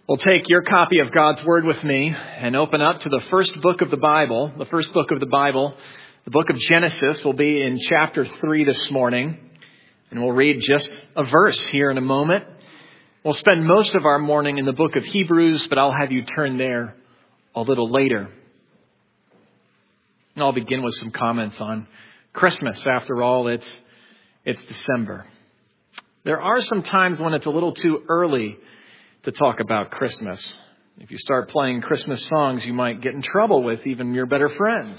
Well, take your copy of God's Word with me and open up to the first book of the Bible. The first book of the Bible, the book of Genesis, will be in chapter 3 this morning. And we'll read just a verse here in a moment. We'll spend most of our morning in the book of Hebrews, but I'll have you turn there a little later. And I'll begin with some comments on Christmas. After all, it's December. There are some times when it's a little too early to talk about Christmas. If you start playing Christmas songs, you might get in trouble with even your better friends.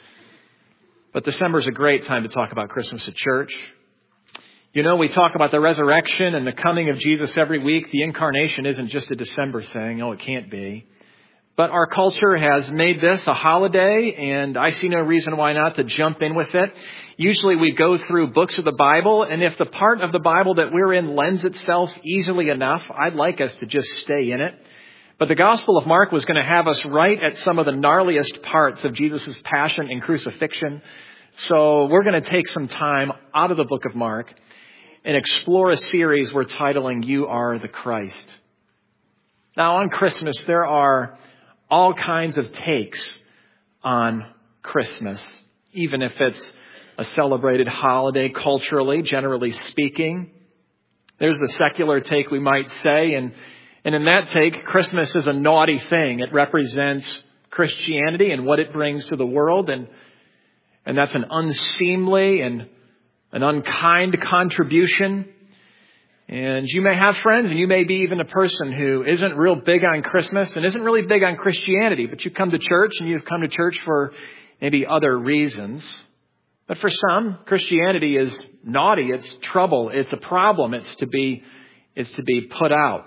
But December is a great time to talk about Christmas at church. You know, we talk about the resurrection and the coming of Jesus every week. The incarnation isn't just a December thing. Oh, it can't be. But our culture has made this a holiday, and I see no reason why not to jump in with it. Usually we go through books of the Bible, and if the part of the Bible that we're in lends itself easily enough, I'd like us to just stay in it. But the Gospel of Mark was going to have us right at some of the gnarliest parts of Jesus' passion and crucifixion. So we're going to take some time out of the book of Mark and explore a series we're titling, You Are the Christ. Now, on Christmas, there are all kinds of takes on Christmas, even if it's a celebrated holiday culturally, generally speaking. There's the secular take, we might say, and in that take, Christmas is a naughty thing. It represents Christianity and what it brings to the world, and that's an unseemly and an unkind contribution. And you may have friends, and you may be even a person who isn't real big on Christmas and isn't really big on Christianity, but you come to church, and you've come to church for maybe other reasons. But for some, Christianity is naughty, it's trouble, it's a problem, it's to be put out.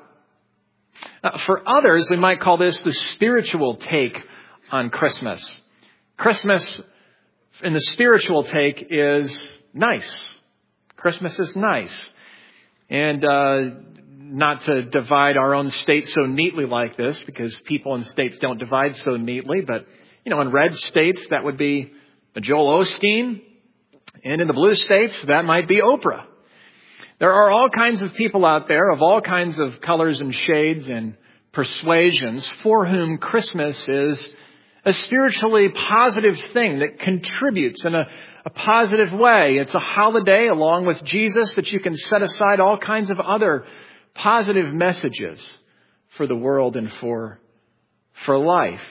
For others, we might call this the spiritual take on Christmas. Christmas, in the spiritual take, is nice. Christmas is nice. And not to divide our own state so neatly like this, because people in states don't divide so neatly. But, you know, in red states, that would be Joel Osteen. And in the blue states, that might be Oprah. There are all kinds of people out there of all kinds of colors and shades and persuasions for whom Christmas is a spiritually positive thing that contributes in a positive way. It's a holiday along with Jesus that you can set aside all kinds of other positive messages for the world and for life.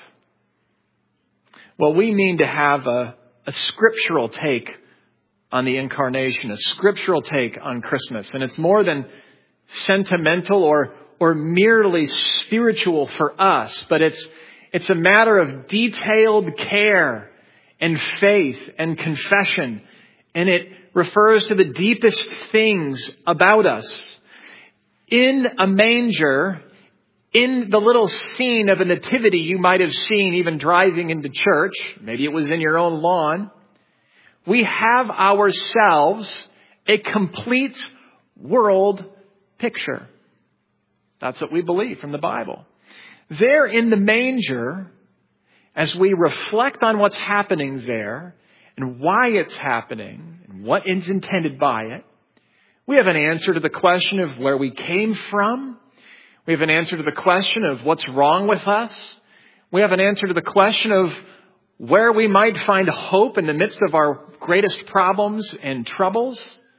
Well, we mean to have a scriptural take on the incarnation, a scriptural take on Christmas. And it's more than sentimental or merely spiritual for us, but it's a matter of detailed care and faith and confession. And it refers to the deepest things about us. In a manger, in the little scene of a nativity you might have seen even driving into church, maybe it was in your own lawn, we have ourselves a complete world picture. That's what we believe from the Bible. There in the manger, as we reflect on what's happening there and why it's happening and what is intended by it, we have an answer to the question of where we came from. We have an answer to the question of what's wrong with us. We have an answer to the question of where we might find hope in the midst of our greatest problems and troubles.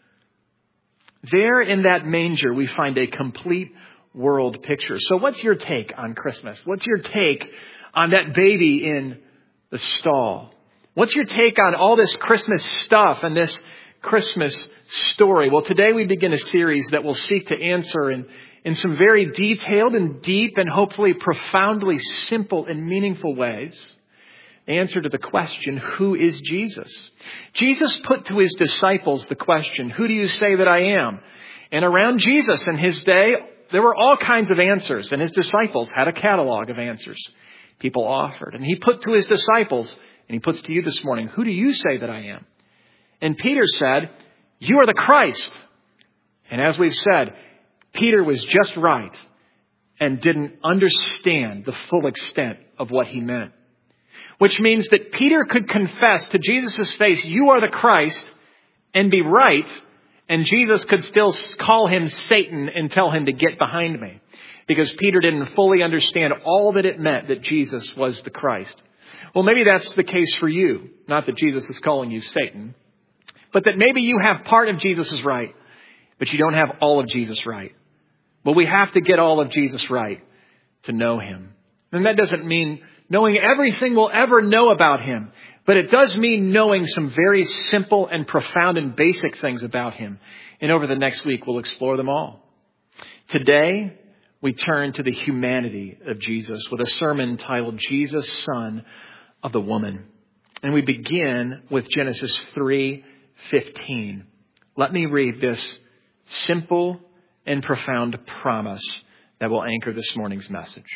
There in that manger, we find a complete world picture. So what's your take on Christmas? What's your take on that baby in the stall? What's your take on all this Christmas stuff and this Christmas story? Well, today we begin a series that will seek to answer in some very detailed and deep and hopefully profoundly simple and meaningful ways, answer to the question, who is Jesus? Jesus put to his disciples the question, who do you say that I am? And around Jesus in his day, there were all kinds of answers, and his disciples had a catalog of answers people offered. And he put to his disciples, and he puts to you this morning, who do you say that I am? And Peter said, you are the Christ. And as we've said, Peter was just right and didn't understand the full extent of what he meant. Which means that Peter could confess to Jesus' face, you are the Christ, and be right, and Jesus could still call him Satan and tell him to get behind me. because Peter didn't fully understand all that it meant that Jesus was the Christ. Well, maybe that's the case for you. Not that Jesus is calling you Satan, but that maybe you have part of Jesus right, but you don't have all of Jesus right. Well, we have to get all of Jesus right to know him. And that doesn't mean knowing everything we'll ever know about him, but it does mean knowing some very simple and profound and basic things about him. And over the next week, we'll explore them all. Today, we turn to the humanity of Jesus with a sermon titled Jesus, Son of the Woman. And we begin with Genesis 3:15. Let me read this simple and profound promise that will anchor this morning's message.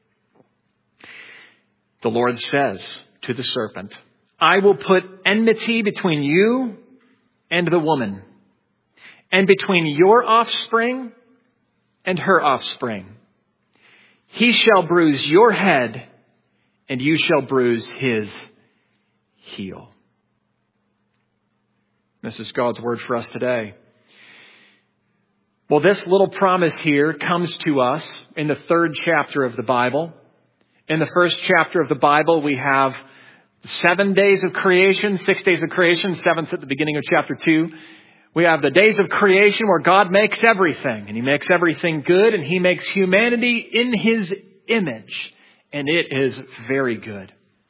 The Lord says to the serpent, I will put enmity between you and the woman, and between your offspring and her offspring. He shall bruise your head, and you shall bruise his heel. This is God's word for us today. Well, this little promise here comes to us in the 3rd chapter of the Bible. In the 1st chapter of the Bible, we have 7 days of creation, 6 days of creation, 7th at the beginning of chapter 2. We have the days of creation where God makes everything, and he makes everything good, and he makes humanity in his image, and it is very good.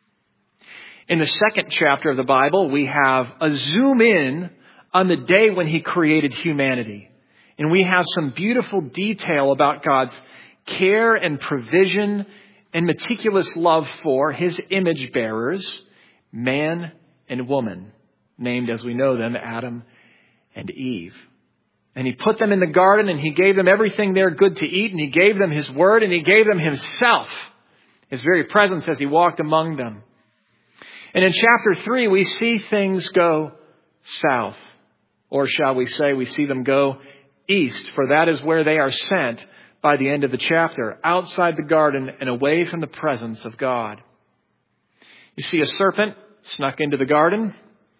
In the 2nd chapter of the Bible, we have a zoom in on the day when he created humanity. And we have some beautiful detail about God's care and provision and meticulous love for his image bearers, man and woman, named as we know them, Adam and Eve. And he put them in the garden, and he gave them everything they're good to eat, and he gave them his word, and he gave them himself, his very presence as he walked among them. And in chapter 3, we see things go south, or shall we say, we see them go east, for that is where they are sent by the end of the chapter, outside the garden and away from the presence of God. You see a serpent snuck into the garden,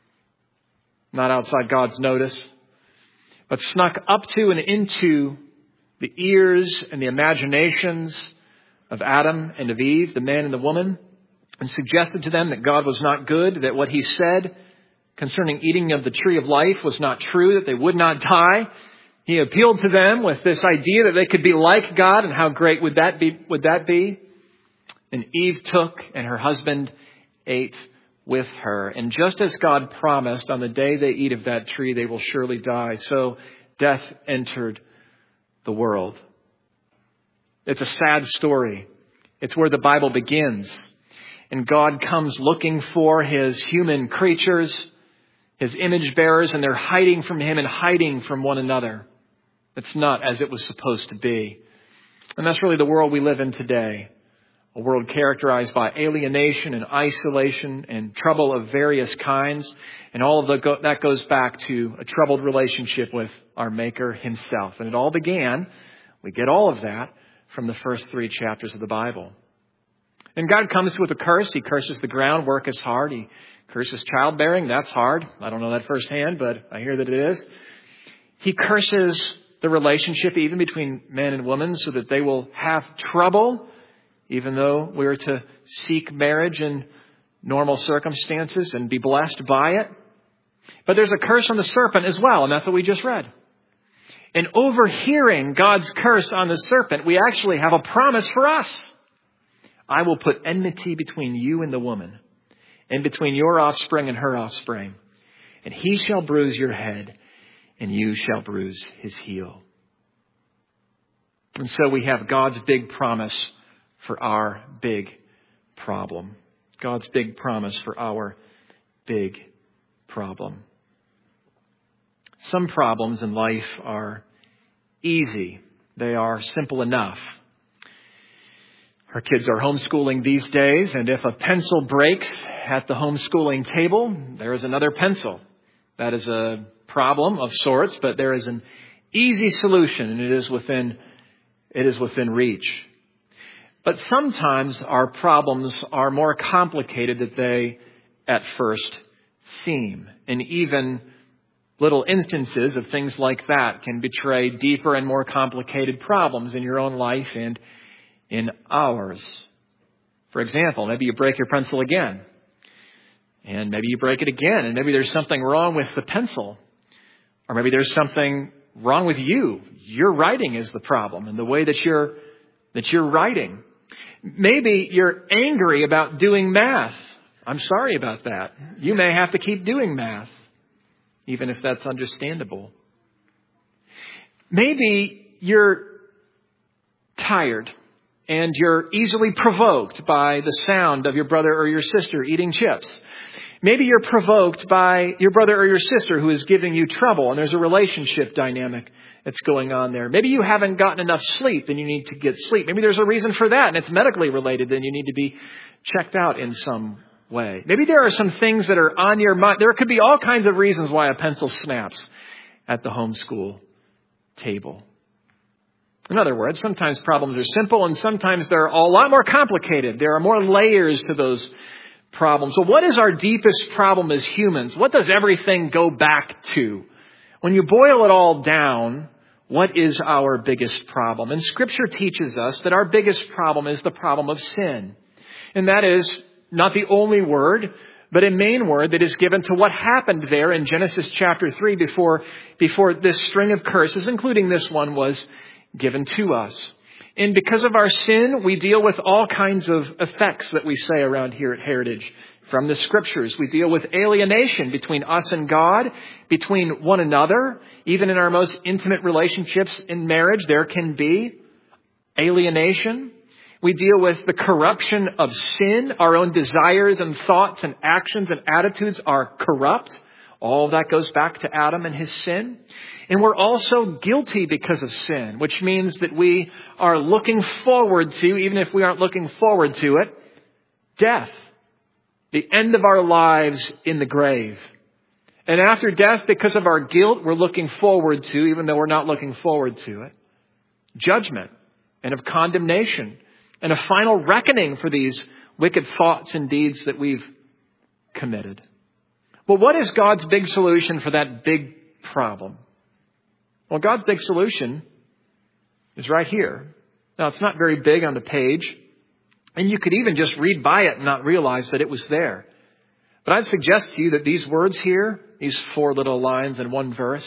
not outside God's notice, but snuck up to and into the ears and the imaginations of Adam and of Eve, the man and the woman, and suggested to them that God was not good, that what he said concerning eating of the tree of life was not true, that they would not die. He appealed to them with this idea that they could be like God, and how great would that be? And Eve took, and her husband ate with her. And just as God promised, on the day they eat of that tree, they will surely die. So death entered the world. It's a sad story. It's where the Bible begins. And God comes looking for his human creatures, his image bearers, and they're hiding from him and hiding from one another. It's not as it was supposed to be. And that's really the world we live in today. A world characterized by alienation and isolation and trouble of various kinds. And all of that goes back to a troubled relationship with our Maker himself. And it all began, we get all of that, from the first 3 chapters of the Bible. And God comes with a curse. He curses the ground, work is hard. He curses childbearing, that's hard. I don't know that firsthand, but I hear that it is. He curses the relationship even between man and woman so that they will have trouble, even though we're to seek marriage in normal circumstances and be blessed by it. But there's a curse on the serpent as well, and that's what we just read. And overhearing God's curse on the serpent, we actually have a promise for us. I will put enmity between you and the woman, and between your offspring and her offspring. And he shall bruise your head, and you shall bruise his heel. And so we have God's big promise for our big problem. God's big promise for our big problem. Some problems in life are easy. They are simple enough. Our kids are homeschooling these days, and if a pencil breaks at the homeschooling table, there is another pencil. That is a problem of sorts, but there is an easy solution, and it is within reach. But sometimes our problems are more complicated than they at first seem. And even Little instances of things like that can betray deeper and more complicated problems in your own life and in ours. For example, maybe you break your pencil again. And maybe you break it again. And maybe there's something wrong with the pencil. Or maybe there's something wrong with you. Your writing is the problem and the way that you're writing. Maybe you're angry about doing math. I'm sorry about that. You may have to keep doing math, even if that's understandable. Maybe you're tired and you're easily provoked by the sound of your brother or your sister eating chips. Maybe you're provoked by your brother or your sister who is giving you trouble, and there's a relationship dynamic that's going on there. Maybe you haven't gotten enough sleep and you need to get sleep. Maybe there's a reason for that and it's medically related and you need to be checked out in some way. Maybe there are some things that are on your mind. There could be all kinds of reasons why a pencil snaps at the homeschool table. In other words, sometimes problems are simple and sometimes they're a lot more complicated. There are more layers to those problems. So what is our deepest problem as humans? What does everything go back to? When you boil it all down, what is our biggest problem? And Scripture teaches us that our biggest problem is the problem of sin. And that is not the only word, but a main word that is given to what happened there in Genesis chapter 3 before this string of curses, including this one, was given to us. And because of our sin, we deal with all kinds of effects that we say around here at Heritage from the Scriptures. We deal with alienation between us and God, between one another. Even in our most intimate relationships in marriage, there can be alienation. We deal with the corruption of sin. Our own desires and thoughts and actions and attitudes are corrupt. All of that goes back to Adam and his sin. And we're also guilty because of sin, which means that we are looking forward to, even if we aren't looking forward to it, death. The end of our lives in the grave. And after death, because of our guilt, we're looking forward to, even though we're not looking forward to it, judgment and of condemnation and a final reckoning for these wicked thoughts and deeds that we've committed. Well, what is God's big solution for that big problem? Well, God's big solution is right here. Now, it's not very big on the page, and you could even just read by it and not realize that it was there. But I'd suggest to you that these words here, these 4 little lines in one verse,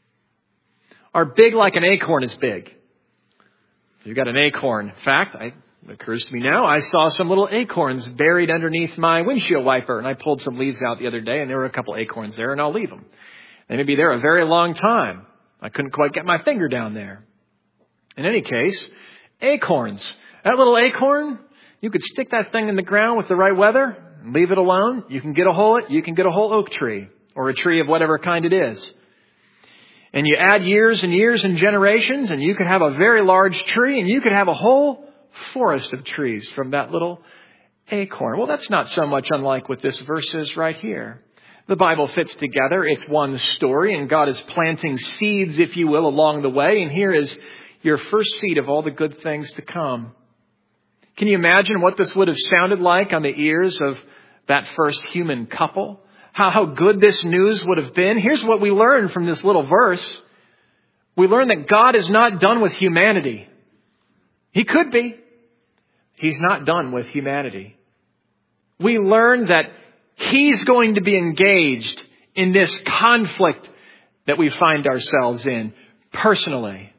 are big like an acorn is big. You've got an acorn. In fact, it occurs to me now, I saw some little acorns buried underneath my windshield wiper, and I pulled some leaves out the other day, and there were a couple acorns there, and I'll leave them. They may be there a very long time. I couldn't quite get my finger down there. In any case, acorns. That little acorn, you could stick that thing in the ground with the right weather and leave it alone. You can get a whole oak tree or a tree of whatever kind it is. And you add years and years and generations and you could have a very large tree and you could have a whole forest of trees from that little acorn. Well, that's not so much unlike what this verse is right here. The Bible fits together. It's one story, and God is planting seeds, if you will, along the way. And here is your first seed of all the good things to come. Can you imagine what this would have sounded like on the ears of that first human couple? How good this news would have been? Here's what we learn from this little verse. We learn that God is not done with humanity. He could be. He's not done with humanity. We learn that He's going to be engaged in this conflict that we find ourselves in personally.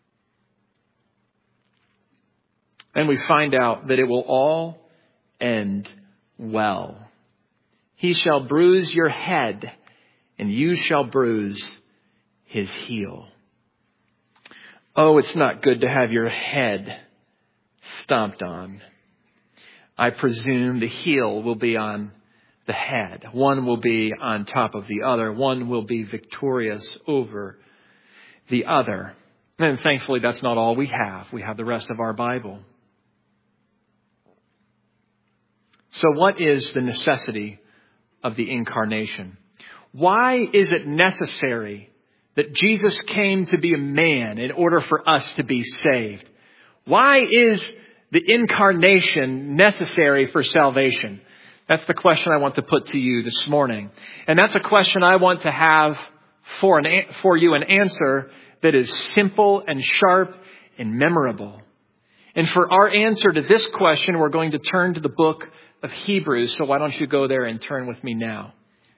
And we find out that it will all end well. He shall bruise your head, and you shall bruise his heel. Oh, it's not good to have your head stomped on. I presume the heel will be on the head. One will be on top of the other. One will be victorious over the other. And thankfully, that's not all we have. We have the rest of our Bible. So what is the necessity of the incarnation? Why is it necessary that Jesus came to be a man in order for us to be saved? Why is the incarnation necessary for salvation? That's the question I want to put to you this morning. And that's a question I want to have for you an answer that is simple and sharp and memorable. And for our answer to this question, we're going to turn to the book of Hebrews. So why don't you go there and turn with me now?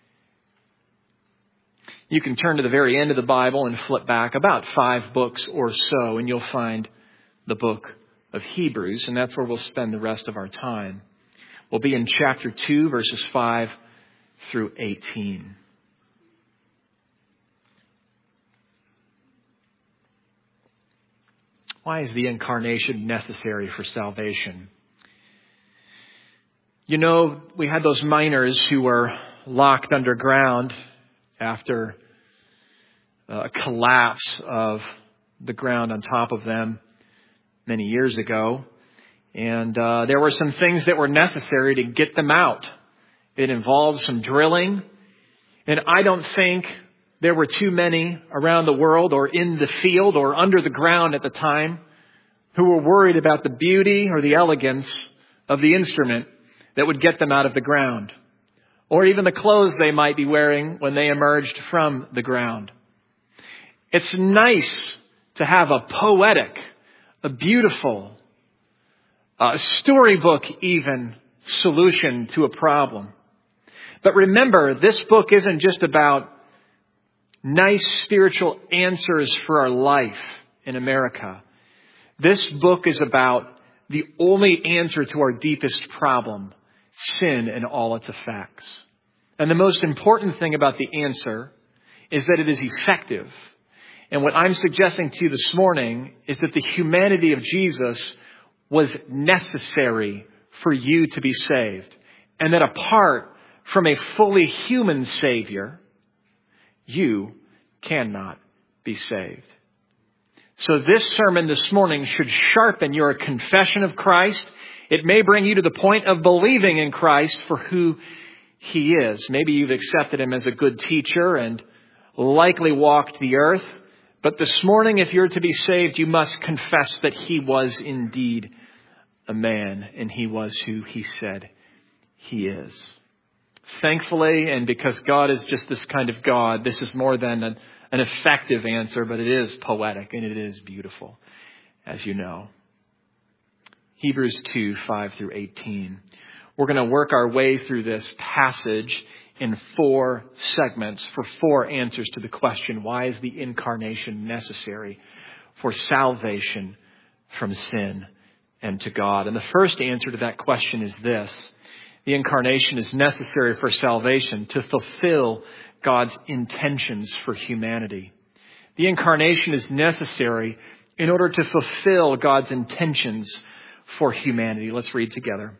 You can turn to the very end of the Bible and flip back about 5 books or so, and you'll find the book of Hebrews, and that's where we'll spend the rest of our time. We'll be in chapter 2, verses 5 through 18. Why is the incarnation necessary for salvation? You know, we had those miners who were locked underground after a collapse of the ground on top of them many years ago. And there were some things that were necessary to get them out. It involved some drilling. And I don't think there were too many around the world or in the field or under the ground at the time who were worried about the beauty or the elegance of the instrument that would get them out of the ground, or even the clothes they might be wearing when they emerged from the ground. It's nice to have a poetic, a beautiful, a storybook even solution to a problem. But remember, this book isn't just about nice spiritual answers for our life in America. This book is about the only answer to our deepest problem, sin and all its effects. And the most important thing about the answer is that it is effective. And what I'm suggesting to you this morning is that the humanity of Jesus was necessary for you to be saved. And that apart from a fully human Savior, you cannot be saved. So this sermon this morning should sharpen your confession of Christ. It may bring you to the point of believing in Christ for who He is. Maybe you've accepted Him as a good teacher and likely walked the earth. But this morning, if you're to be saved, you must confess that He was indeed a man and He was who He said He is. Thankfully, and because God is just this kind of God, this is more than an effective answer, but it is poetic and it is beautiful, as you know. Hebrews 2, 5 through 18. We're going to work our way through this passage in 4 segments for 4 answers to the question, why is the incarnation necessary for salvation from sin and to God? And the first answer to that question is this. The incarnation is necessary for salvation to fulfill God's intentions for humanity. The incarnation is necessary in order to fulfill God's intentions for humanity. Let's read together.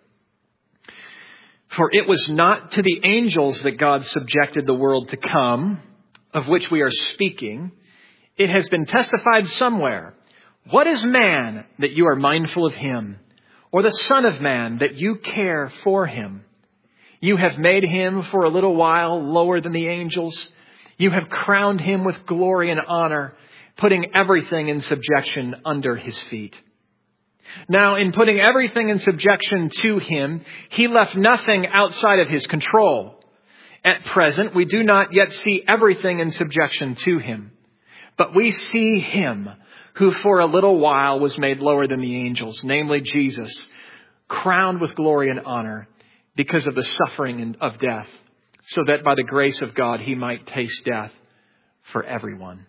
For it was not to the angels that God subjected the world to come, of which we are speaking. It has been testified somewhere. What is man that you are mindful of him? Or the Son of Man that you care for him? You have made him for a little while lower than the angels. You have crowned him with glory and honor, putting everything in subjection under his feet. Now, in putting everything in subjection to him, he left nothing outside of his control. At present, we do not yet see everything in subjection to him, but we see him who for a little while was made lower than the angels, namely Jesus, crowned with glory and honor because of the suffering of death, so that by the grace of God he might taste death for everyone.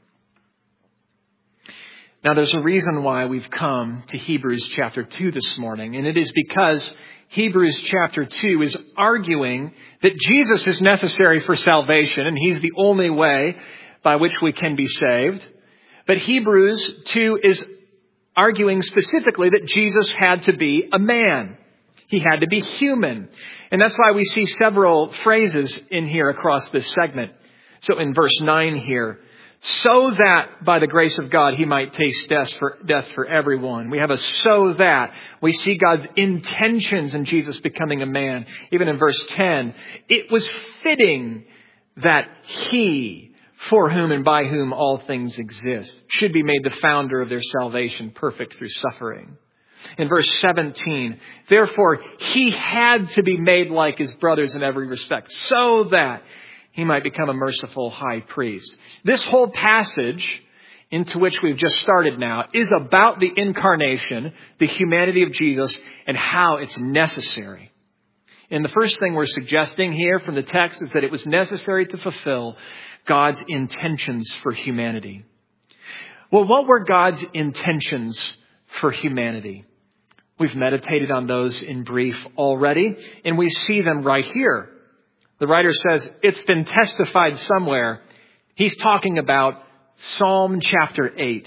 Now, there's a reason why we've come to Hebrews chapter 2 this morning, and it is because Hebrews chapter 2 is arguing that Jesus is necessary for salvation, and he's the only way by which we can be saved. But Hebrews 2 is arguing specifically that Jesus had to be a man. He had to be human. And that's why we see several phrases in here across this segment. So in verse 9 here, so that by the grace of God he might taste death for everyone. We have a so that. We see God's intentions in Jesus becoming a man. Even in verse 10, it was fitting that he, for whom and by whom all things exist, should be made the founder of their salvation, perfect through suffering. In verse 17, therefore he had to be made like his brothers in every respect, so that he might become a merciful high priest. This whole passage into which we've just started now is about the incarnation, the humanity of Jesus, and how it's necessary. And the first thing we're suggesting here from the text is that it was necessary to fulfill God's intentions for humanity. Well, what were God's intentions for humanity? We've meditated on those in brief already, and we see them right here. The writer says, it's been testified somewhere. He's talking about Psalm chapter 8.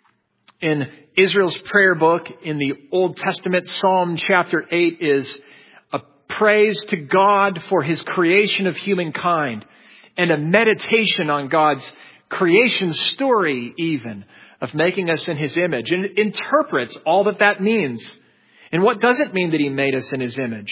In Israel's prayer book in the Old Testament, Psalm chapter 8 is a praise to God for his creation of humankind and a meditation on God's creation story even of making us in his image, and it interprets all that means. And what does it mean that he made us in his image?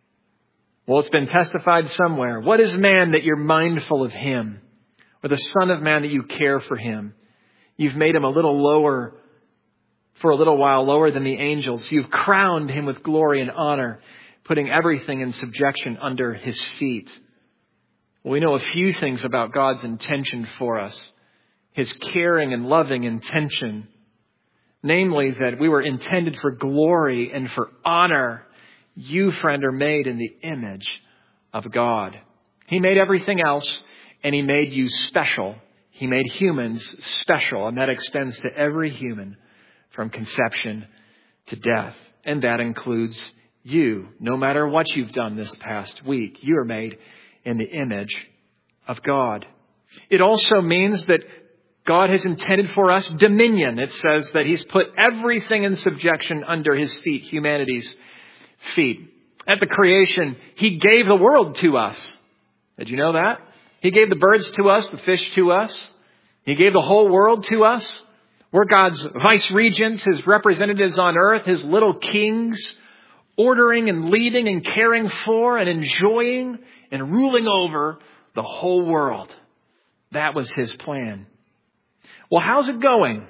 Well, it's been testified somewhere. What is man that you're mindful of him? Or the Son of Man that you care for him? You've made him a little lower, for a little while lower than the angels. You've crowned him with glory and honor, putting everything in subjection under his feet. Well, we know a few things about God's intention for us. His caring and loving intention. Namely, that we were intended for glory and for honor. You, friend, are made in the image of God. He made everything else, and he made you special. He made humans special, and that extends to every human from conception to death. And that includes you. No matter what you've done this past week, you are made in the image of God. It also means that God has intended for us dominion. It says that he's put everything in subjection under his feet, humanity's feet. At the creation, he gave the world to us. Did you know that? He gave the birds to us, the fish to us. He gave the whole world to us. We're God's vice regents, his representatives on earth, his little kings, ordering and leading and caring for and enjoying and ruling over the whole world. That was his plan. Well, how's it going?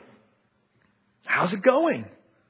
How's it going?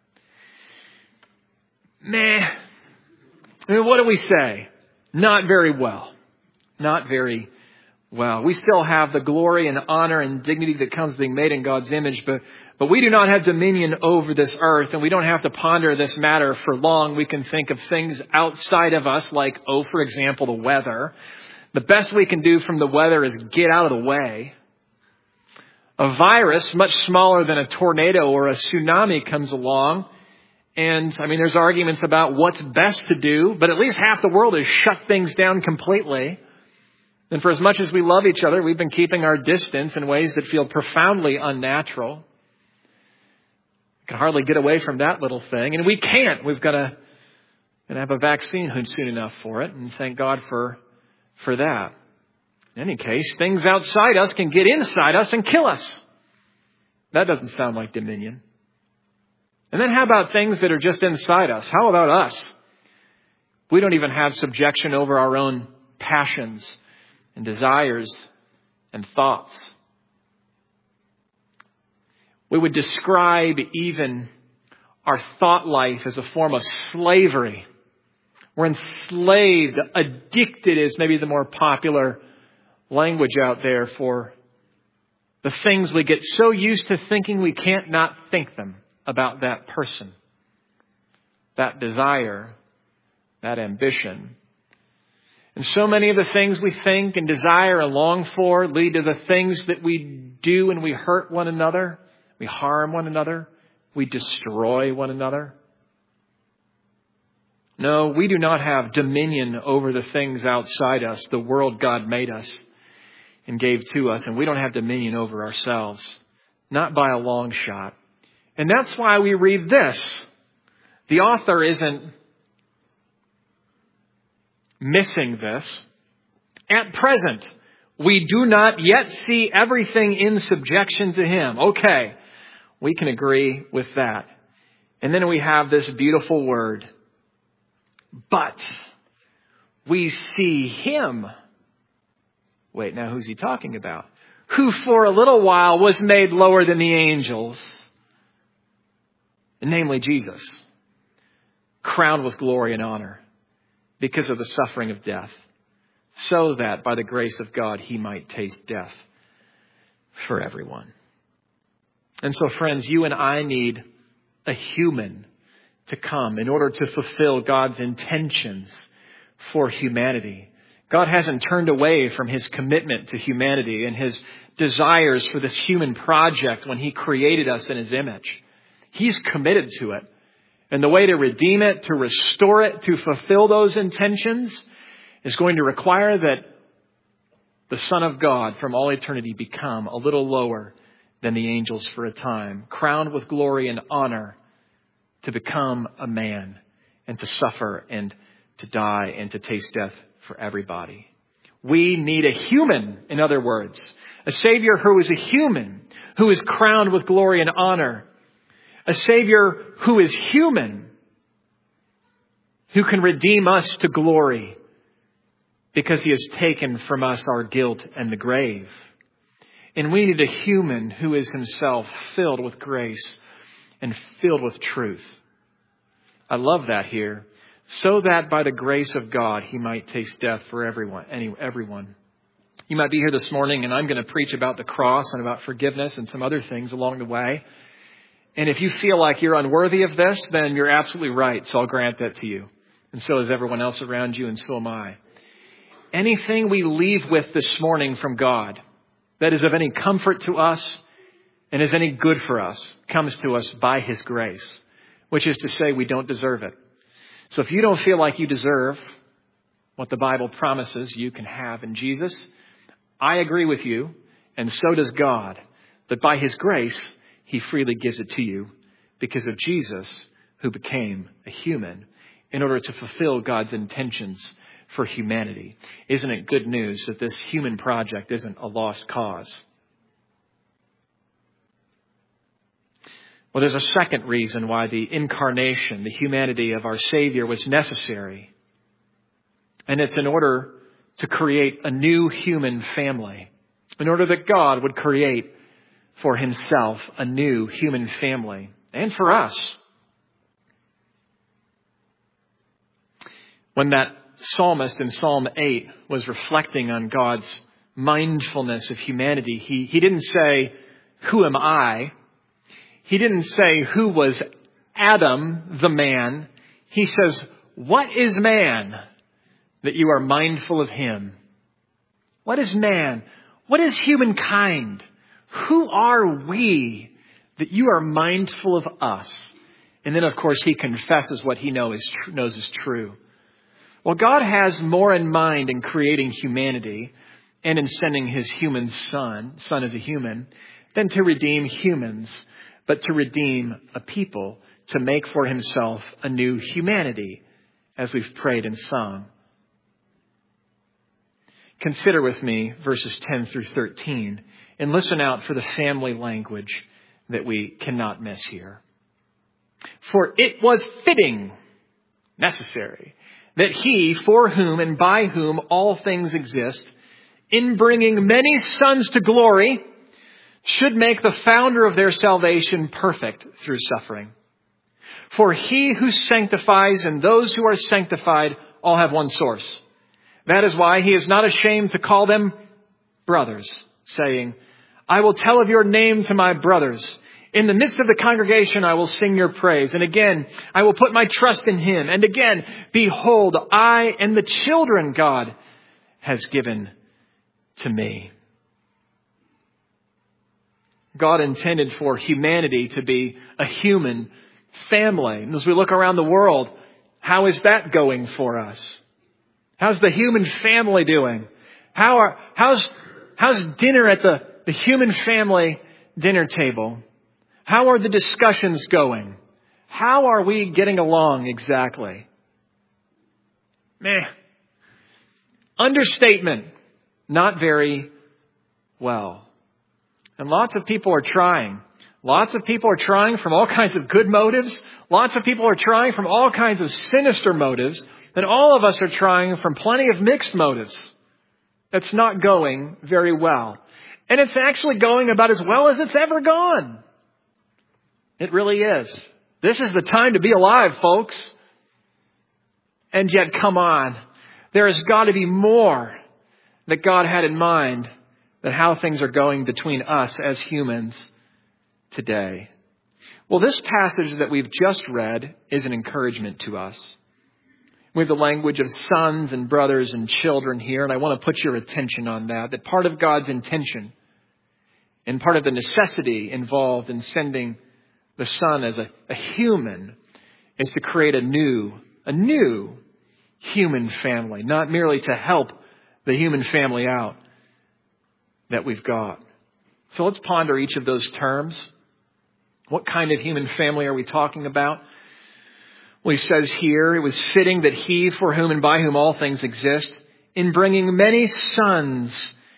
Meh. I mean, what do we say? Not very well. Not very well. We still have the glory and honor and dignity that comes being made in God's image, but we do not have dominion over this earth, and we don't have to ponder this matter for long. We can think of things outside of us, like, for example, the weather. The best we can do from the weather is get out of the way. A virus, much smaller than a tornado or a tsunami, comes along. And, there's arguments about what's best to do, but at least half the world has shut things down completely. And for as much as we love each other, we've been keeping our distance in ways that feel profoundly unnatural. We can hardly get away from that little thing. And we can't. We've got to have a vaccine soon enough for it. And thank God for that. In any case, things outside us can get inside us and kill us. That doesn't sound like dominion. And then how about things that are just inside us? How about us? We don't even have subjection over our own passions and desires and thoughts. We would describe even our thought life as a form of slavery. We're enslaved, addicted is maybe the more popular language out there for the things we get so used to thinking we can't not think them about that person, that desire, that ambition. And so many of the things we think and desire and long for lead to the things that we do, and we hurt one another, we harm one another, we destroy one another. No, we do not have dominion over the things outside us, the world God made us and gave to us, and we don't have dominion over ourselves, not by a long shot. And that's why we read this. The author isn't missing this. At present, we do not yet see everything in subjection to him. Okay, we can agree with that. And then we have this beautiful word, but we see him. Wait, now who's he talking about? Who for a little while was made lower than the angels, namely Jesus, crowned with glory and honor because of the suffering of death, so that by the grace of God he might taste death for everyone. And so, friends, you and I need a human to come in order to fulfill God's intentions for humanity. God hasn't turned away from his commitment to humanity and his desires for this human project when he created us in his image. He's committed to it. And the way to redeem it, to restore it, to fulfill those intentions is going to require that the Son of God from all eternity become a little lower than the angels for a time, crowned with glory and honor, to become a man and to suffer and to die and to taste death for everybody. We need a human, in other words, a Savior who is a human, who is crowned with glory and honor, a Savior who is human, who can redeem us to glory because he has taken from us our guilt and the grave. And we need a human who is himself filled with grace and filled with truth. I love that here. So that by the grace of God, he might taste death for everyone. You might be here this morning and I'm going to preach about the cross and about forgiveness and some other things along the way. And if you feel like you're unworthy of this, then you're absolutely right. So I'll grant that to you. And so is everyone else around you, and so am I. Anything we leave with this morning from God that is of any comfort to us and is any good for us comes to us by his grace, which is to say we don't deserve it. So if you don't feel like you deserve what the Bible promises you can have in Jesus, I agree with you, and so does God, that by his grace, he freely gives it to you because of Jesus, who became a human in order to fulfill God's intentions for humanity. Isn't it good news that this human project isn't a lost cause? Well, there's a second reason why the incarnation, the humanity of our Savior was necessary. And it's in order to create a new human family. In order that God would create for himself a new human family. And for us. When that psalmist in Psalm 8 was reflecting on God's mindfulness of humanity, he didn't say, "Who am I?" He didn't say, "Who was Adam, the man?" He says, "What is man that you are mindful of him?" What is man? What is humankind? Who are we that you are mindful of us? And then, of course, he confesses what he knows is true. Well, God has more in mind in creating humanity and in sending his human son as a human, than to redeem humans, but to redeem a people, to make for himself a new humanity, as we've prayed and sung. Consider with me verses 10 through 13 and listen out for the family language that we cannot miss here. For it was fitting, necessary, that he, for whom and by whom all things exist, in bringing many sons to glory, should make the founder of their salvation perfect through suffering. For he who sanctifies and those who are sanctified all have one source. That is why he is not ashamed to call them brothers, saying, "I will tell of your name to my brothers. In the midst of the congregation, I will sing your praise. And again, I will put my trust in him. And again, behold, I and the children God has given to me." God intended for humanity to be a human family. And as we look around the world, how is that going for us? How's the human family doing? How's dinner at the human family dinner table? How are the discussions going? How are we getting along exactly? Understatement. Not very well. And lots of people are trying. Lots of people are trying from all kinds of good motives. Lots of people are trying from all kinds of sinister motives. And all of us are trying from plenty of mixed motives. It's not going very well. And it's actually going about as well as it's ever gone. It really is. This is the time to be alive, folks. And yet, come on. There has got to be more that God had in mind that how things are going between us as humans today? Well, this passage that we've just read is an encouragement to us. We have the language of sons and brothers and children here, and I want to put your attention on that part of God's intention and part of the necessity involved in sending the Son as a human is to create a new human family, not merely to help the human family out that we've got. So let's ponder each of those terms. What kind of human family are we talking about? Well, he says here, it was fitting that he, for whom and by whom all things exist, in bringing many sons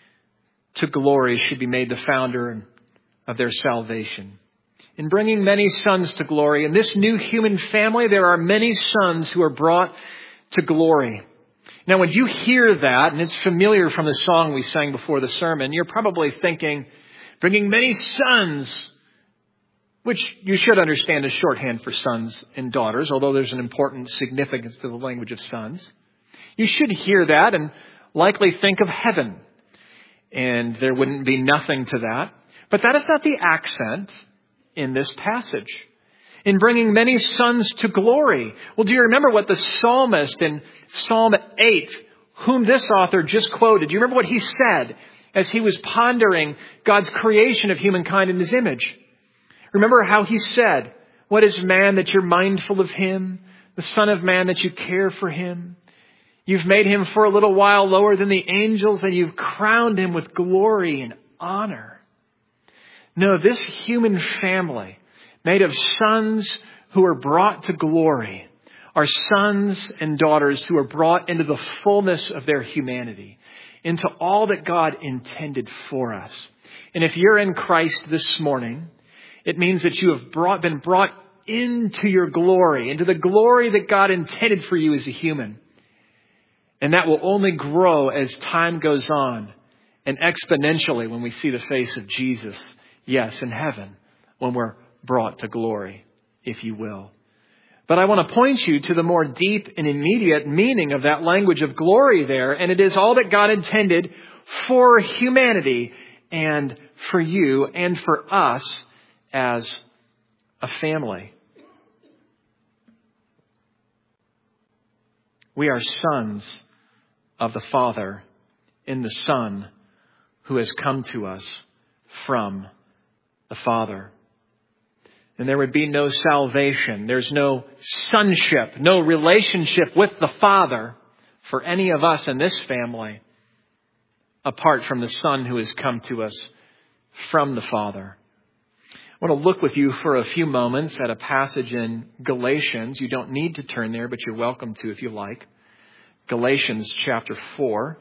to glory, should be made the founder of their salvation. In bringing many sons to glory, in this new human family, there are many sons who are brought to glory. Now, when you hear that, and it's familiar from the song we sang before the sermon, you're probably thinking, bringing many sons, which you should understand is shorthand for sons and daughters, although there's an important significance to the language of sons. You should hear that and likely think of heaven. And there wouldn't be nothing to that. But that is not the accent in this passage. In bringing many sons to glory. Well, do you remember what the psalmist in Psalm 8, whom this author just quoted, do you remember what he said as he was pondering God's creation of humankind in his image? Remember how he said, what is man that you're mindful of him? The son of man that you care for him? You've made him for a little while lower than the angels, and you've crowned him with glory and honor. No, this human family, made of sons who are brought to glory, are sons and daughters who are brought into the fullness of their humanity, into all that God intended for us. And if you're in Christ this morning, it means that you have been brought into your glory, into the glory that God intended for you as a human. And that will only grow as time goes on and exponentially when we see the face of Jesus, yes, in heaven, when we're brought to glory, if you will. But I want to point you to the more deep and immediate meaning of that language of glory there, and it is all that God intended for humanity and for you and for us as a family. We are sons of the Father in the Son who has come to us from the Father. And there would be no salvation. There's no sonship, no relationship with the Father for any of us in this family apart from the Son who has come to us from the Father. I want to look with you for a few moments at a passage in Galatians. You don't need to turn there, but you're welcome to if you like. Galatians chapter 4.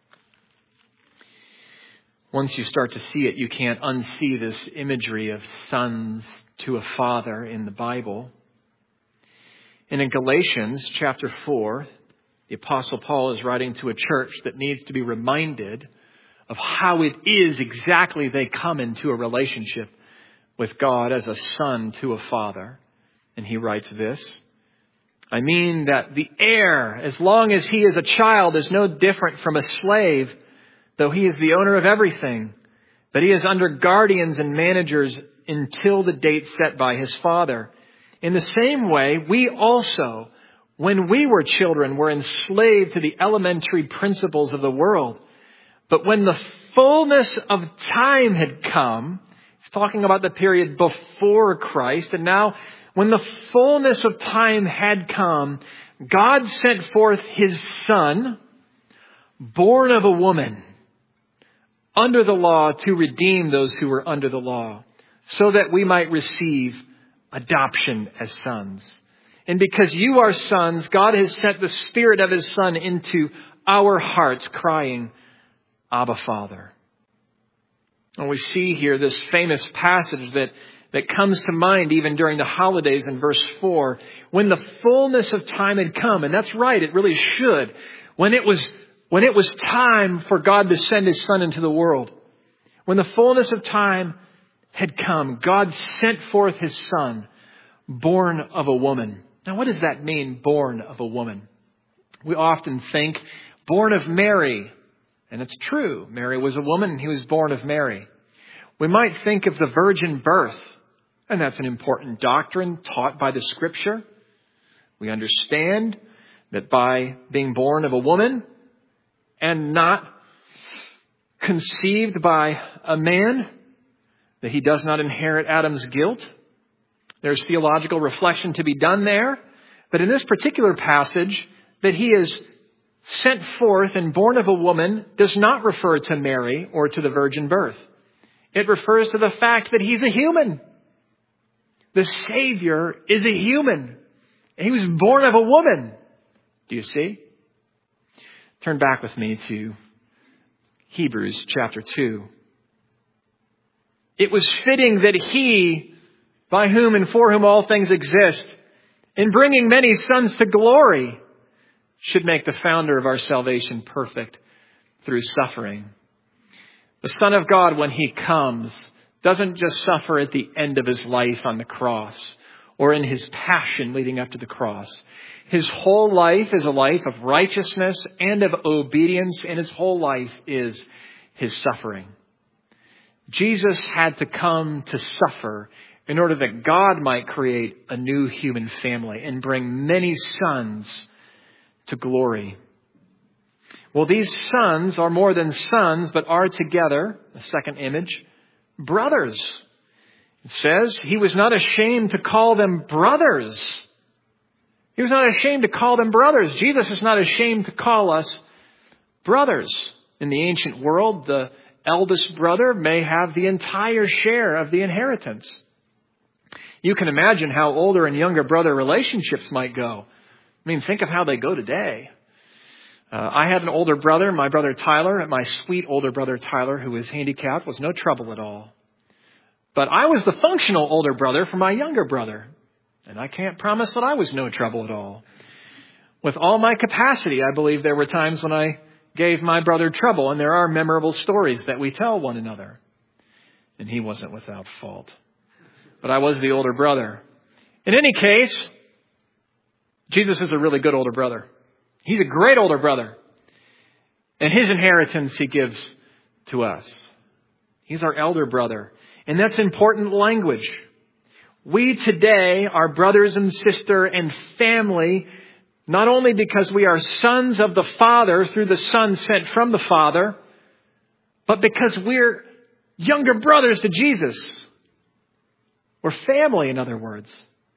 Once you start to see it, you can't unsee this imagery of sons to a father in the Bible. And in Galatians chapter 4, the Apostle Paul is writing to a church that needs to be reminded of how it is exactly they come into a relationship with God as a son to a father. And he writes this, I mean that the heir, as long as he is a child, is no different from a slave, though he is the owner of everything. But he is under guardians and managers until the date set by his father. In the same way, we also, when we were children, were enslaved to the elementary principles of the world. But when the fullness of time had come, he's talking about the period before Christ, and now when the fullness of time had come, God sent forth his Son, born of a woman, under the law to redeem those who were under the law, so that we might receive adoption as sons. And because you are sons, God has sent the Spirit of his Son into our hearts, crying, Abba, Father. And we see here this famous passage that comes to mind even during the holidays in verse 4. When the fullness of time had come, and that's right, it really should. When it was time for God to send his Son into the world. When the fullness of time had come, God sent forth his Son, born of a woman. Now, what does that mean, born of a woman? We often think born of Mary, And it's true. Mary was a woman and he was born of Mary. We might think of the virgin birth, and that's an important doctrine taught by the Scripture. We understand that by being born of a woman and not conceived by a man, that he does not inherit Adam's guilt. There's theological reflection to be done there. But in this particular passage, that he is sent forth and born of a woman does not refer to Mary or to the virgin birth. It refers to the fact that he's a human. The Savior is a human. And he was born of a woman. Do you see? Turn back with me to Hebrews chapter 2. It was fitting that he, by whom and for whom all things exist, in bringing many sons to glory, should make the founder of our salvation perfect through suffering. The Son of God, when he comes, doesn't just suffer at the end of his life on the cross or in his passion leading up to the cross. His whole life is a life of righteousness and of obedience, and his whole life is his suffering. Jesus had to come to suffer in order that God might create a new human family and bring many sons to glory. Well, these sons are more than sons, but are together, the second image, brothers. It says he was not ashamed to call them brothers. He was not ashamed to call them brothers. Jesus is not ashamed to call us brothers. In the ancient world, the eldest brother may have the entire share of the inheritance. You can imagine how older and younger brother relationships might go. I mean, think of how they go today. I had an older brother, my brother Tyler, and my sweet older brother Tyler, who was handicapped, was no trouble at all. But I was the functional older brother for my younger brother. And I can't promise that I was no trouble at all. With all my capacity, I believe there were times when I gave my brother trouble, and there are memorable stories that we tell one another. And he wasn't without fault. But I was the older brother. In any case, Jesus is a really good older brother. He's a great older brother. And his inheritance he gives to us. He's our elder brother. And that's important language. We today are brothers and sister and family, not only because we are sons of the Father through the Son sent from the Father, but because we're younger brothers to Jesus. We're family, in other words.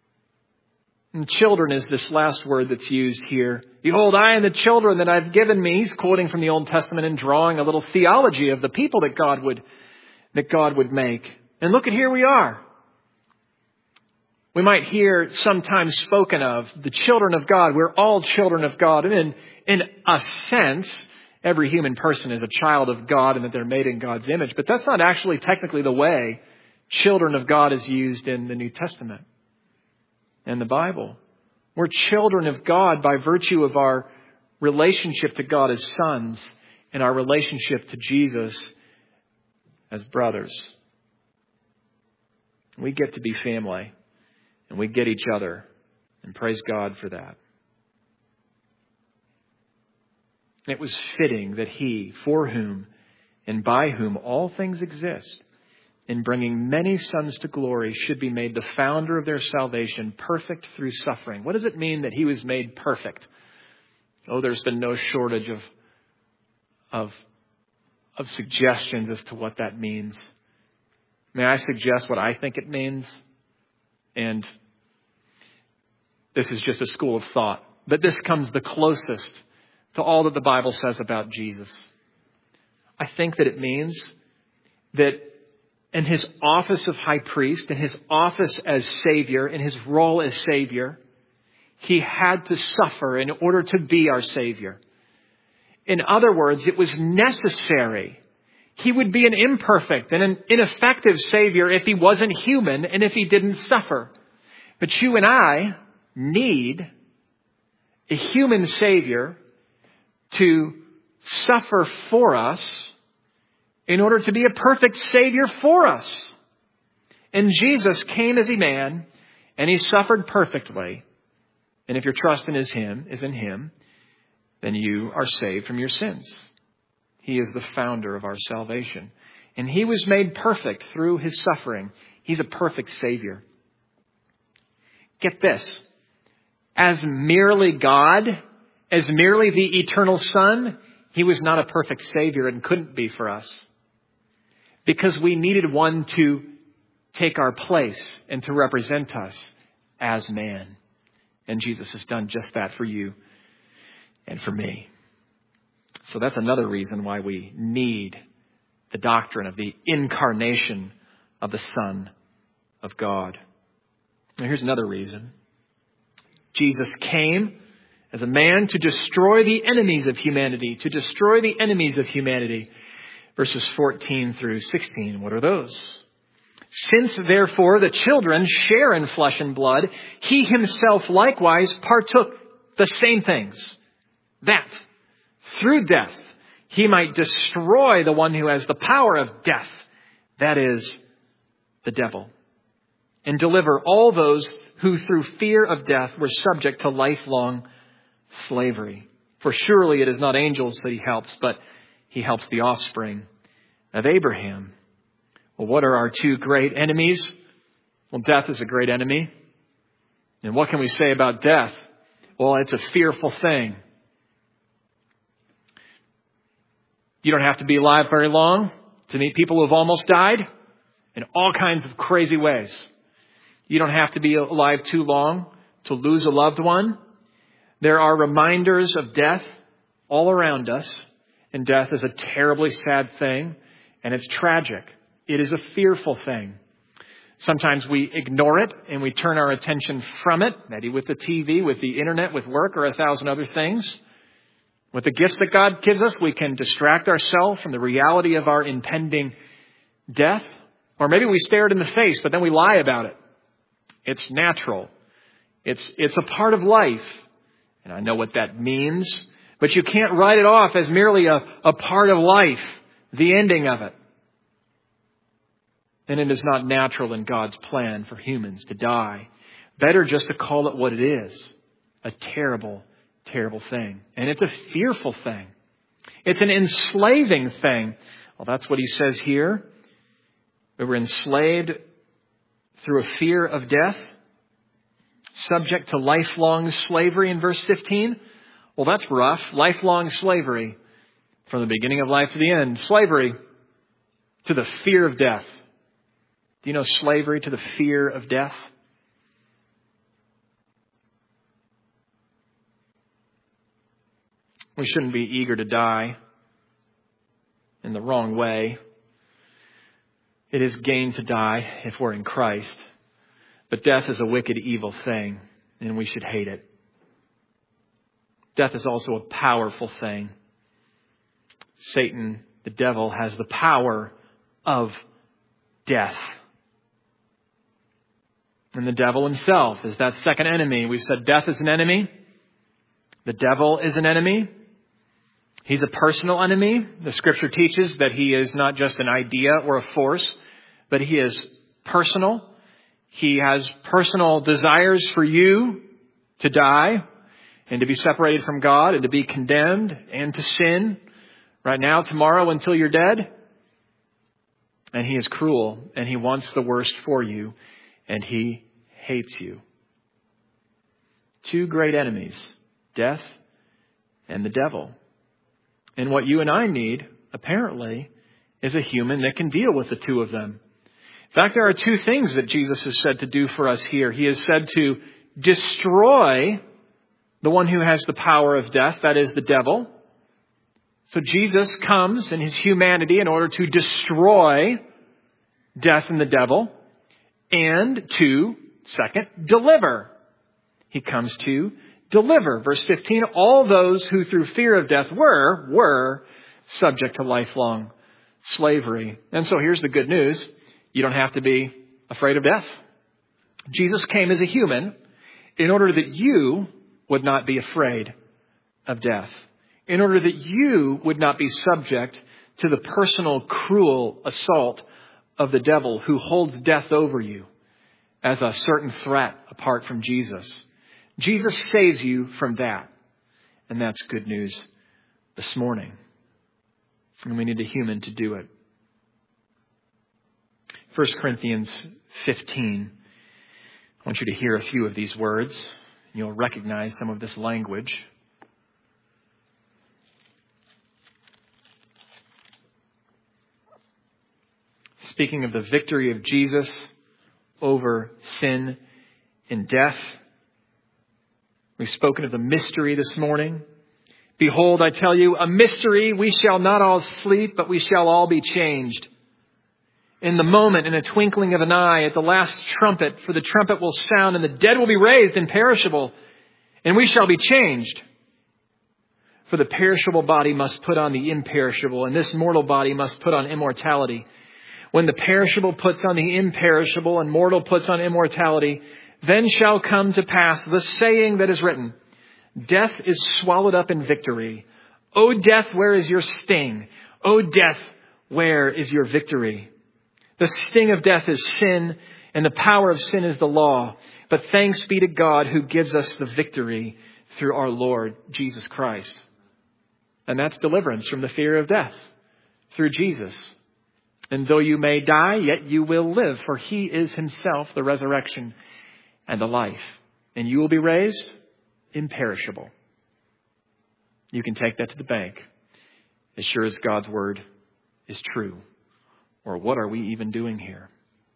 And children is this last word that's used here. Behold, I and the children that I've given me. He's quoting from the Old Testament and drawing a little theology of the people that God would make. And look at here we are. We might hear sometimes spoken of the children of God. We're all children of God. And in a sense, every human person is a child of God and that they're made in God's image. But that's not actually technically the way children of God is used in the New Testament and the Bible. We're children of God by virtue of our relationship to God as sons and our relationship to Jesus as brothers. We get to be family. And we get each other. And praise God for that. It was fitting that he, for whom and by whom all things exist, in bringing many sons to glory, should be made the founder of their salvation, perfect through suffering. What does it mean that he was made perfect? Oh, there's been no shortage of suggestions as to what that means. May I suggest what I think it means? And this is just a school of thought. But this comes the closest to all that the Bible says about Jesus. I think that it means that in his office of high priest, in his office as Savior, in his role as Savior, he had to suffer in order to be our Savior. In other words, it was necessary. He would be an imperfect and an ineffective Savior if he wasn't human and if he didn't suffer. But you and I need a human Savior to suffer for us in order to be a perfect Savior for us. And Jesus came as a man and he suffered perfectly. And if your trust is in him, then you are saved from your sins. He is the founder of our salvation. And he was made perfect through his suffering. He's a perfect Savior. Get this. As merely God, as merely the eternal Son, he was not a perfect Savior and couldn't be for us. Because we needed one to take our place and to represent us as man. And Jesus has done just that for you and for me. So that's another reason why we need the doctrine of the incarnation of the Son of God. Now here's another reason. Jesus came as a man to destroy the enemies of humanity, to destroy the enemies of humanity. Verses 14 through 16, what are those? Since therefore the children share in flesh and blood, he himself likewise partook the same things, that through death he might destroy the one who has the power of death, that is, the devil, and deliver all those who through fear of death were subject to lifelong slavery. For surely it is not angels that he helps, but he helps the offspring of Abraham. Well, what are our two great enemies? Well, death is a great enemy. And what can we say about death? Well, it's a fearful thing. You don't have to be alive very long to meet people who have almost died in all kinds of crazy ways. You don't have to be alive too long to lose a loved one. There are reminders of death all around us. And death is a terribly sad thing. And it's tragic. It is a fearful thing. Sometimes we ignore it and we turn our attention from it, maybe with the TV, with the internet, with work, or 1,000 other things. With the gifts that God gives us, we can distract ourselves from the reality of our impending death. Or maybe we stare it in the face, but then we lie about it. It's natural. It's a part of life. And I know what that means. But you can't write it off as merely a part of life, the ending of it. And it is not natural in God's plan for humans to die. Better just to call it what it is. A terrible, terrible thing. And it's a fearful thing. It's an enslaving thing. Well, that's what he says here. We were enslaved through a fear of death. Subject to lifelong slavery in verse 15. Well, that's rough. Lifelong slavery. From the beginning of life to the end. Slavery to the fear of death. Do you know slavery to the fear of death? We shouldn't be eager to die in the wrong way. It is gain to die if we're in Christ. But death is a wicked, evil thing, and we should hate it. Death is also a powerful thing. Satan, the devil, has the power of death. And the devil himself is that second enemy. We've said death is an enemy. The devil is an enemy. He's a personal enemy. The scripture teaches that he is not just an idea or a force, but he is personal. He has personal desires for you to die and to be separated from God and to be condemned and to sin right now, tomorrow, until you're dead. And he is cruel and he wants the worst for you and he hates you. Two great enemies, death and the devil. And what you and I need, apparently, is a human that can deal with the two of them. In fact, there are two things that Jesus has said to do for us here. He has said to destroy the one who has the power of death, that is the devil. So Jesus comes in his humanity in order to destroy death and the devil. And to, second, deliver. He comes to deliver. Verse 15, all those who through fear of death were subject to lifelong slavery. And so here's the good news. You don't have to be afraid of death. Jesus came as a human in order that you would not be afraid of death. In order that you would not be subject to the personal, cruel assault of the devil who holds death over you as a certain threat apart from Jesus. Jesus saves you from that. And that's good news this morning. And we need a human to do it. 1 Corinthians 15. I want you to hear a few of these words. You'll recognize some of this language. Speaking of the victory of Jesus over sin and death. We've spoken of the mystery this morning. Behold, I tell you, a mystery, we shall not all sleep, but we shall all be changed. In the moment, in a twinkling of an eye, at the last trumpet, for the trumpet will sound, and the dead will be raised imperishable, and we shall be changed. For the perishable body must put on the imperishable, and this mortal body must put on immortality. When the perishable puts on the imperishable, and mortal puts on immortality, then shall come to pass the saying that is written, Death is swallowed up in victory. O death, where is your sting? O death, where is your victory? The sting of death is sin, and the power of sin is the law. But thanks be to God who gives us the victory through our Lord Jesus Christ. And that's deliverance from the fear of death through Jesus. And though you may die, yet you will live, for he is himself the resurrection and the life. And you will be raised imperishable. You can take that to the bank, as sure as God's word is true. Or what are we even doing here?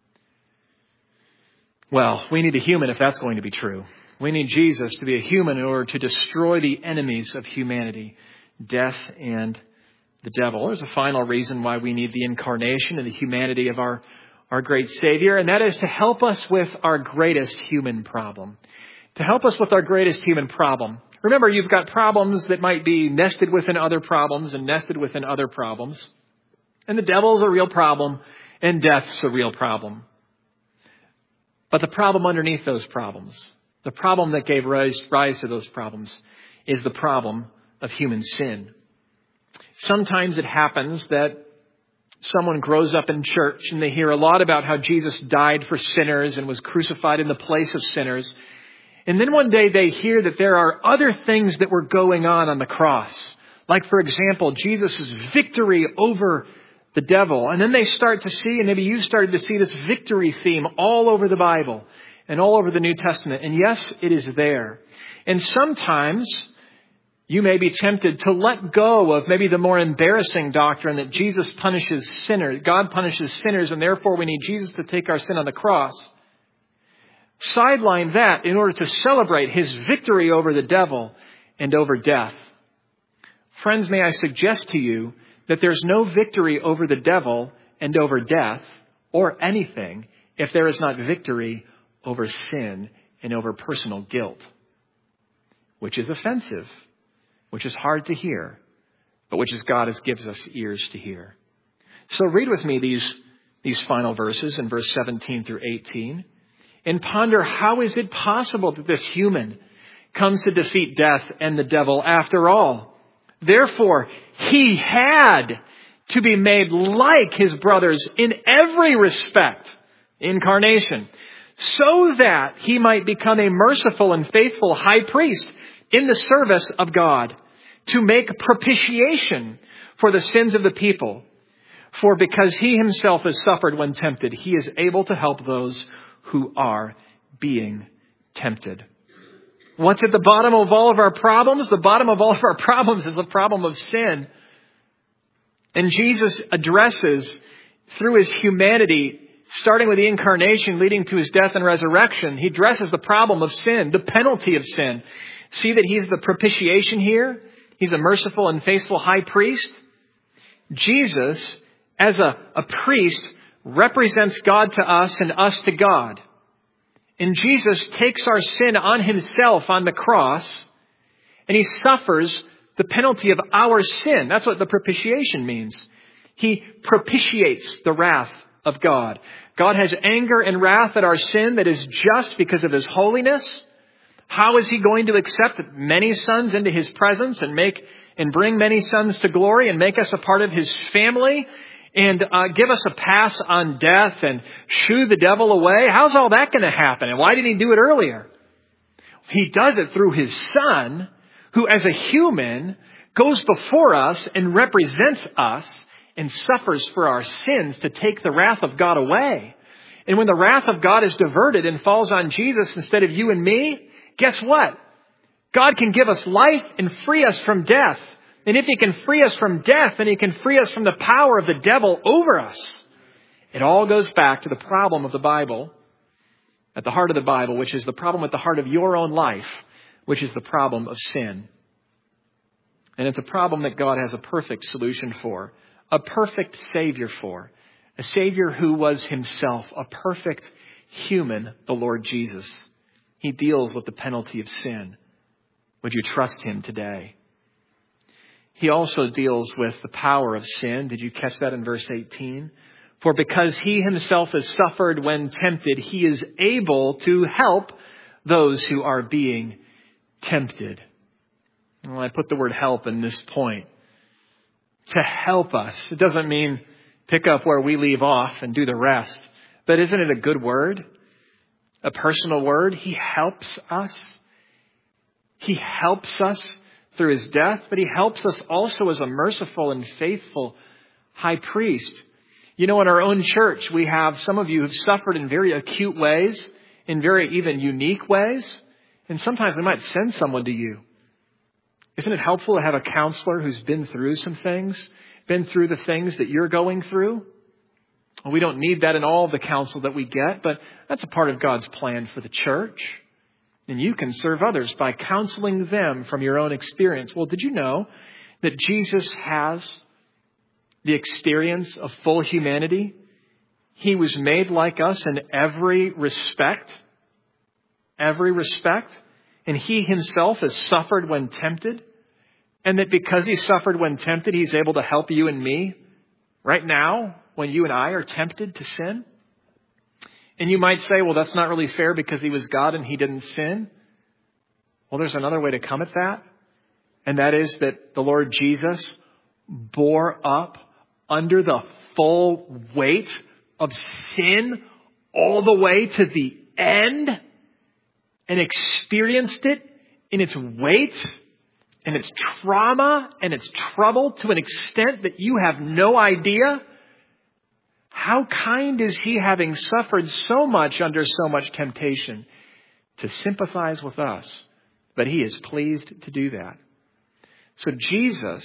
Well, we need a human if that's going to be true. We need Jesus to be a human in order to destroy the enemies of humanity, death and the devil. There's a final reason why we need the incarnation and the humanity of our great Savior, and that is to help us with our greatest human problem. To help us with our greatest human problem. Remember, you've got problems that might be nested within other problems and nested within other problems. And the devil's a real problem, and death's a real problem. But the problem underneath those problems, the problem that gave rise to those problems, is the problem of human sin. Sometimes it happens that someone grows up in church and they hear a lot about how Jesus died for sinners and was crucified in the place of sinners. And then one day they hear that there are other things that were going on the cross. Like, for example, Jesus' victory over the devil. And then they start to see, and maybe you started to see this victory theme all over the Bible and all over the New Testament. And yes, it is there. And sometimes you may be tempted to let go of maybe the more embarrassing doctrine that Jesus punishes sinners, God punishes sinners, and therefore we need Jesus to take our sin on the cross. Sideline that in order to celebrate his victory over the devil and over death. Friends, may I suggest to you that there's no victory over the devil and over death or anything if there is not victory over sin and over personal guilt, which is offensive, which is hard to hear, but which is God gives us ears to hear. So read with me these final verses in verse 17 through 18 and ponder, how is it possible that this human comes to defeat death and the devil after all? Therefore, he had to be made like his brothers in every respect, incarnation, so that he might become a merciful and faithful high priest in the service of God, to make propitiation for the sins of the people. For because he himself has suffered when tempted, he is able to help those who are being tempted. What's at the bottom of all of our problems? The bottom of all of our problems is the problem of sin. And Jesus addresses, through his humanity, starting with the incarnation, leading to his death and resurrection, he addresses the problem of sin, the penalty of sin. See that he's the propitiation here. He's a merciful and faithful high priest. Jesus, as a priest, represents God to us and us to God. And Jesus takes our sin on himself on the cross, and he suffers the penalty of our sin. That's what the propitiation means. He propitiates the wrath of God. God has anger and wrath at our sin that is just because of his holiness. How is he going to accept many sons into his presence and bring many sons to glory and make us a part of his family and give us a pass on death and shoo the devil away? How's all that going to happen? And why didn't he do it earlier? He does it through his son, who as a human goes before us and represents us and suffers for our sins to take the wrath of God away. And when the wrath of God is diverted and falls on Jesus instead of you and me, guess what? God can give us life and free us from death. And if he can free us from death, then he can free us from the power of the devil over us. It all goes back to the problem of the Bible, at the heart of the Bible, which is the problem at the heart of your own life, which is the problem of sin. And it's a problem that God has a perfect solution for, a perfect Savior for, a Savior who was himself a perfect human, the Lord Jesus. He deals with the penalty of sin. Would you trust him today? He also deals with the power of sin. Did you catch that in verse 18? For because he himself has suffered when tempted, he is able to help those who are being tempted. Well, I put the word help in this point. To help us. It doesn't mean pick up where we leave off and do the rest. But isn't it a good word? A personal word? He helps us. He helps us through his death, but he helps us also as a merciful and faithful high priest. You know, in our own church, we have some of you who've suffered in very acute ways, in very even unique ways. And sometimes we might send someone to you. Isn't it helpful to have a counselor who's been through some things, been through the things that you're going through? Well, we don't need that in all the counsel that we get, but that's a part of God's plan for the church. And you can serve others by counseling them from your own experience. Well, did you know that Jesus has the experience of full humanity? He was made like us in every respect. Every respect. And he himself has suffered when tempted. And that because he suffered when tempted, he's able to help you and me right now when you and I are tempted to sin. And you might say, well, that's not really fair because he was God and he didn't sin. Well, there's another way to come at that. And that is that the Lord Jesus bore up under the full weight of sin all the way to the end and experienced it in its weight and its trauma and its trouble to an extent that you have no idea. How kind is he, having suffered so much under so much temptation, to sympathize with us? But he is pleased to do that. So Jesus,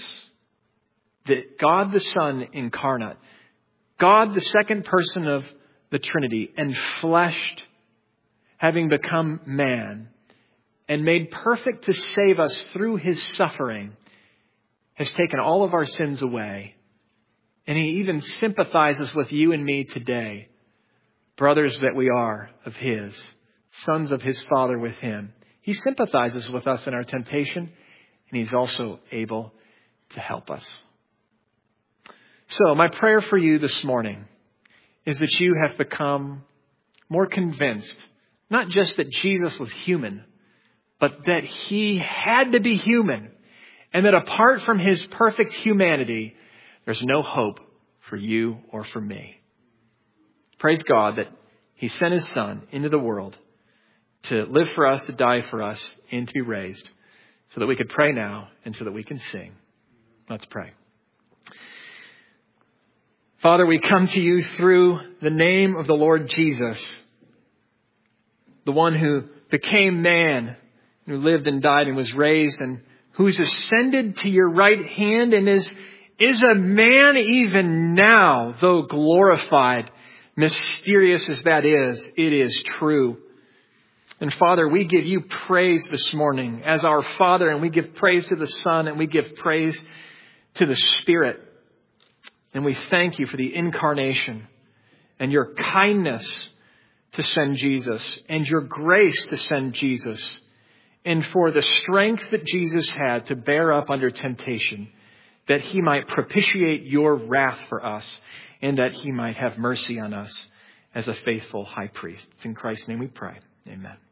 God the Son incarnate, God the second person of the Trinity, enfleshed, having become man, and made perfect to save us through his suffering, has taken all of our sins away. And he even sympathizes with you and me today, brothers that we are of his, sons of his Father with him. He sympathizes with us in our temptation, and he's also able to help us. So my prayer for you this morning is that you have become more convinced, not just that Jesus was human, but that he had to be human, and that apart from his perfect humanity, there's no hope for you or for me. Praise God that he sent his Son into the world to live for us, to die for us, and to be raised so that we could pray now and so that we can sing. Let's pray. Father, we come to you through the name of the Lord Jesus, the one who became man, who lived and died and was raised, and who's ascended to your right hand and is a man even now, though glorified. Mysterious as that is, it is true. And Father, we give you praise this morning as our Father, and we give praise to the Son, and we give praise to the Spirit. And we thank you for the incarnation and your kindness to send Jesus and your grace to send Jesus, and for the strength that Jesus had to bear up under temptation, that he might propitiate your wrath for us and that he might have mercy on us as a faithful high priest. It's in Christ's name we pray. Amen.